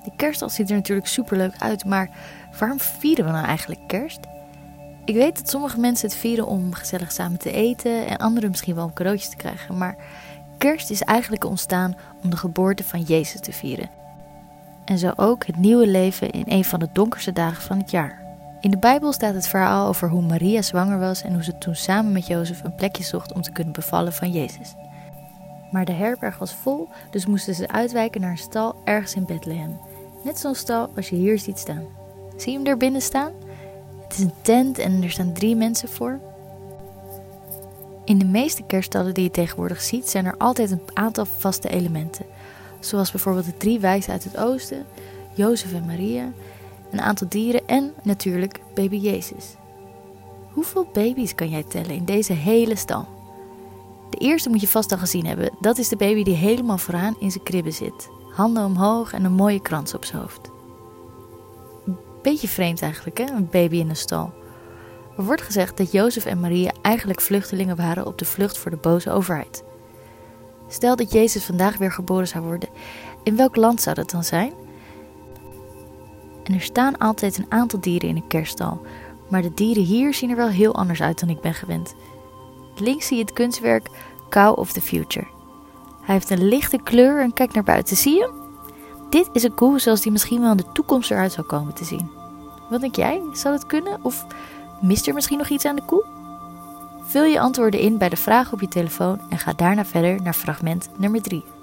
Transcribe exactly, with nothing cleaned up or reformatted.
De kerststal ziet er natuurlijk superleuk uit, maar waarom vieren we nou eigenlijk kerst? Ik weet dat sommige mensen het vieren om gezellig samen te eten en anderen misschien wel om cadeautjes te krijgen, maar kerst is eigenlijk ontstaan om de geboorte van Jezus te vieren. En zo ook het nieuwe leven in een van de donkerste dagen van het jaar. In de Bijbel staat het verhaal over hoe Maria zwanger was en hoe ze toen samen met Jozef een plekje zocht om te kunnen bevallen van Jezus. Maar de herberg was vol, dus moesten ze uitwijken naar een stal ergens in Bethlehem. Net zo'n stal als je hier ziet staan. Zie je hem er binnen staan? Het is een tent en er staan drie mensen voor. In de meeste kerststallen die je tegenwoordig ziet zijn er altijd een aantal vaste elementen. Zoals bijvoorbeeld de drie wijzen uit het oosten, Jozef en Maria, een aantal dieren en natuurlijk baby Jezus. Hoeveel baby's kan jij tellen in deze hele stal? De eerste moet je vast al gezien hebben. Dat is de baby die helemaal vooraan in zijn kribbe zit. Handen omhoog en een mooie krans op zijn hoofd. Beetje vreemd eigenlijk, hè? Een baby in een stal. Er wordt gezegd dat Jozef en Maria eigenlijk vluchtelingen waren op de vlucht voor de boze overheid. Stel dat Jezus vandaag weer geboren zou worden. In welk land zou dat dan zijn? En er staan altijd een aantal dieren in een kerststal. Maar de dieren hier zien er wel heel anders uit dan ik ben gewend. Links zie je het kunstwerk Cow of the Future. Hij heeft een lichte kleur en kijk naar buiten. Zie je hem? Dit is een koe zoals die misschien wel in de toekomst eruit zou komen te zien. Wat denk jij? Zou dat kunnen? Of mist er misschien nog iets aan de koe? Vul je antwoorden in bij de vraag op je telefoon en ga daarna verder naar fragment nummer drie.